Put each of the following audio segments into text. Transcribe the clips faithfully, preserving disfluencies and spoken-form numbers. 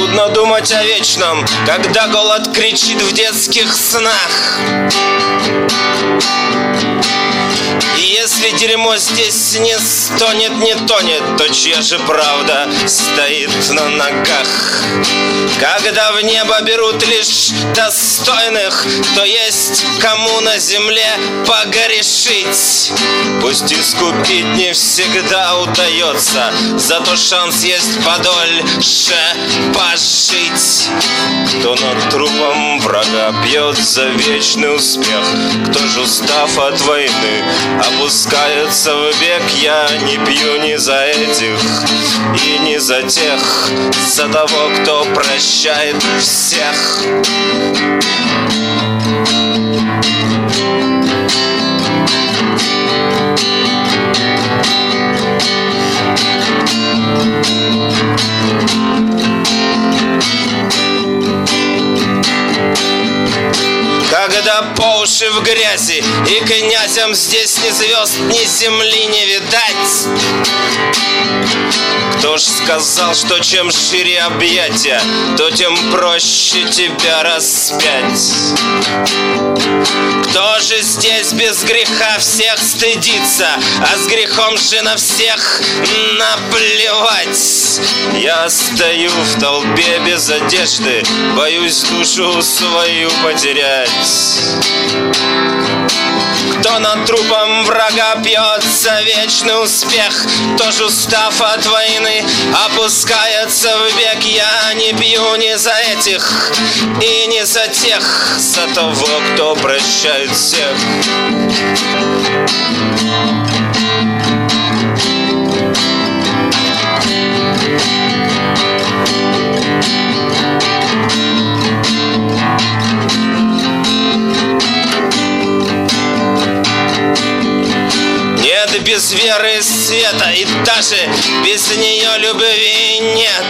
Трудно думать о вечном, когда голод кричит в детских снах. И если дерьмо здесь не стонет, не тонет, то чья же правда стоит на ногах? Когда в небо берут лишь достойных, то есть кому на земле погрешить. Пусть искупить не всегда удается, зато шанс есть подольше пожить. Кто над трупом врага пьет за вечный успех, кто же, устав от войны, опускается в бег. Я не пью ни за этих и не за тех, за того, кто прощает всех. Когда по уши в грязи, и князям здесь ни звезд, ни земли не видать. Кто ж сказал, что чем шире объятия, то тем проще тебя распять? Кто же здесь без греха всех стыдится, а с грехом же на всех наплевать? Я стою в толпе без одежды, боюсь душу свою потерять. Кто над трупом врага пьет за вечный успех, кто же, устав от войны, опускается в бег. Я не пью ни за этих и не за тех, за того, кто прощает всех. Нет без веры света, и даже без нее любви нет.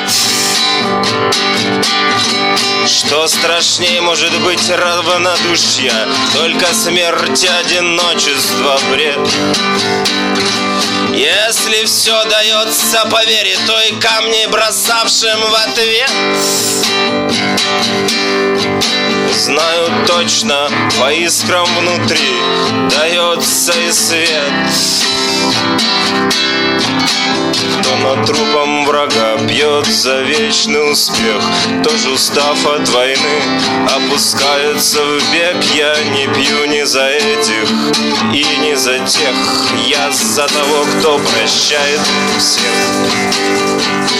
Что страшнее может быть равнодушие? Только смерть, одиночество, бред. Если все дается по вере, то и камни, бросавшим в ответ. Знаю точно, по искрам внутри дается и свет. Кто над трупом врага пьет за вечный успех, тоже, устав от войны, опускается в бег. Я не пью ни за этих и не за тех, я за того, кто прощает всех.